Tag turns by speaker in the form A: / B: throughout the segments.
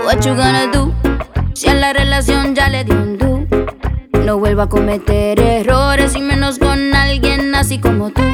A: what you gonna do? Si a la relación ya le dio un do. No vuelva a cometer errores y menos con alguien así como tú.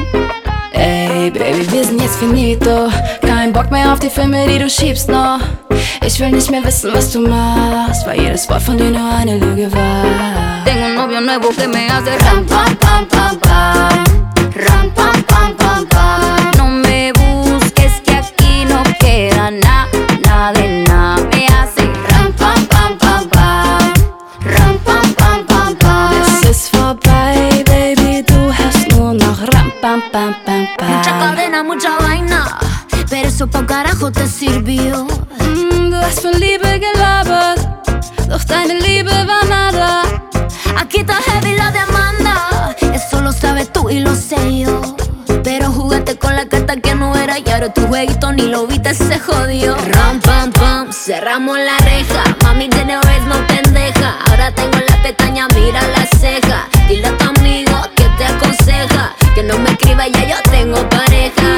B: Ey, Baby, wir sind jetzt finito. Kein Bock mehr auf die Filme, die du schiebst noch. Ich will nicht mehr wissen, was du machst, weil jedes Wort von dir nur eine Lüge war.
A: Tengo un novio nuevo que me hace ram pam pam pam pam, ram pam pam pam pam. No me busques que aquí no queda nada de nada. Me hace ram pam pam pam pam, ram pam pam pam pam.
B: Es ist vorbei, Baby, du hast nur noch ram pam pam pam pam.
A: Mucha cadena, mucha vaina, pero eso pa' carajo te sirvió.
B: Du hast von Liebe gelabert, doch deine Liebe war nada.
A: Aquí está heavy la demanda, eso lo sabes tú y lo sé yo. Pero jugaste con la carta que no era y ahora tu jueguito ni lo viste, se jodió. Ram pam pam, cerramos la reja. Mami de no es no pendeja. Ahora tengo la pestaña, mira la ceja. Dile a tu amigo que te aconseja que no me escriba, ya yo tengo pareja.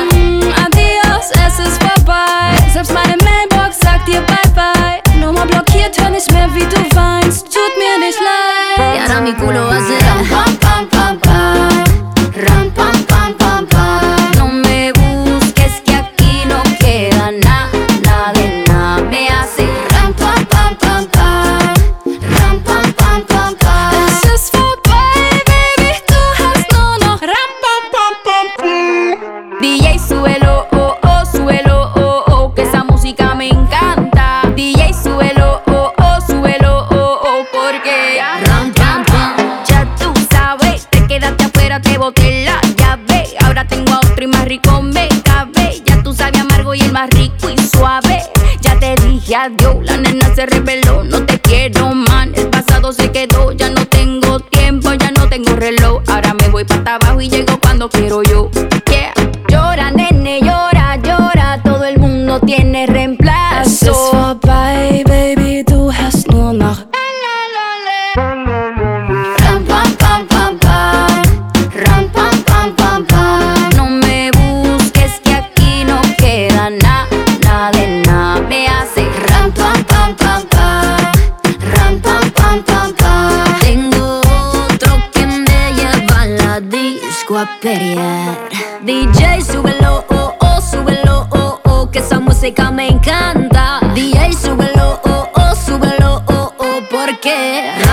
B: Adios, es ist vorbei. Selbst meine Mailbox sagt dir bye bye. Nummer blockiert, hör nicht mehr wie du weinst. Tut mir nicht leid.
A: Y ahora mi culo hace ram pam pam pam pam, ram pam pam pam pam. No me busques que aquí no queda nada de nada. Me hace ram pam pam pam pam, ram pam pam pam pam.
B: Es ist vorbei, Baby, du hast nur noch ram pam pam pam pam.
A: DJ súbelo, oh oh, súbelo, oh oh, que esa música me encanta. DJ súbelo, oh oh, súbelo, oh oh, porque ram pam pam. Ya tú sabes, te quedaste afuera, te boté la llave. Ahora tengo a otro y más rico me cabe. Ya tú sabes amargo y el más rico y suave. Ya te dije adiós, la nena se reveló. No te quiero, man, el pasado se quedó. Ya no tengo tiempo, ya no tengo reloj. Ahora me voy para abajo y llego cuando quiero yo. Yeah. Llora, nene, llora, llora. Todo el mundo tiene
B: Es ist
A: reemplazo.
B: vorbei, Baby, du hast nur noch.
A: Ram pam pam pam pam, ram pam pam pam pam. No me busques que aquí no queda nada de nada. Me hace ram pam pam pam pam, ram pam pam pam pam. Tengo otro que me lleva a la disco a pelear. DJ súbelo, oh oh, súbelo, oh oh, que esa música me encanta. DJ súbelo, oh oh, súbelo, oh oh, porque